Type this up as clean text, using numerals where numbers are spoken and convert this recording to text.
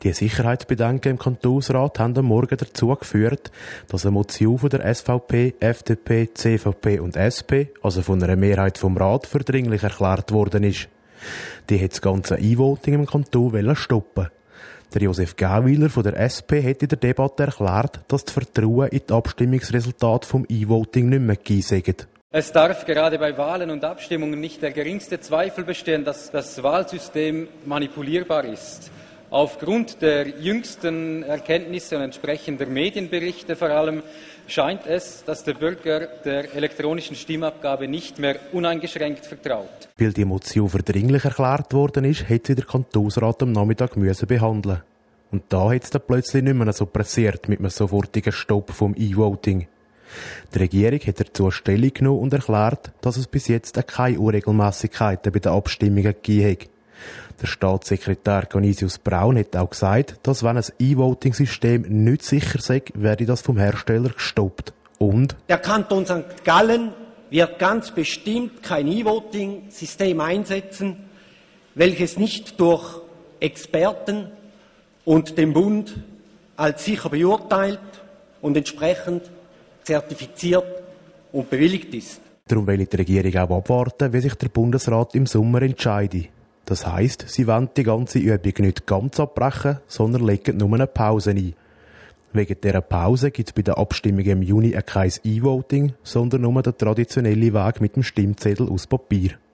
Die Sicherheitsbedenken im Kantonsrat haben am Morgen dazu geführt, dass eine Motion von der SVP, FDP, CVP und SP, also von einer Mehrheit vom Rat, für dringlich erklärt worden ist. Die hat das ganze E-Voting im Kanton stoppen. Der Josef Gähwiler von der SP hat in der Debatte erklärt, dass das Vertrauen in die Abstimmungsresultate vom E-Voting nicht mehr gegeben sei. Es darf gerade bei Wahlen und Abstimmungen nicht der geringste Zweifel bestehen, dass das Wahlsystem manipulierbar ist. Aufgrund der jüngsten Erkenntnisse und entsprechender Medienberichte vor allem scheint es, dass der Bürger der elektronischen Stimmabgabe nicht mehr uneingeschränkt vertraut. Weil die Motion für dringlich erklärt worden ist, hätte sie der Kantonsrat am Nachmittag behandeln. Und da hat es dann plötzlich nicht mehr so pressiert mit einem sofortigen Stopp vom E-Voting. Die Regierung hat dazu Stellung genommen und erklärt, dass es bis jetzt keine Unregelmässigkeiten bei den Abstimmungen gegeben hat. Der Staatssekretär Canisius Braun hat auch gesagt, dass wenn ein E-Voting-System nicht sicher sei, werde das vom Hersteller gestoppt. Und der Kanton St. Gallen wird ganz bestimmt kein E-Voting-System einsetzen, welches nicht durch Experten und den Bund als sicher beurteilt und entsprechend zertifiziert und bewilligt ist. Darum will die Regierung auch abwarten, wie sich der Bundesrat im Sommer entscheidet. Das heisst, sie wollen die ganze Übung nicht ganz abbrechen, sondern legen nur eine Pause ein. Wegen dieser Pause gibt es bei der Abstimmung im Juni kein E-Voting, sondern nur den traditionellen Weg mit dem Stimmzettel aus Papier.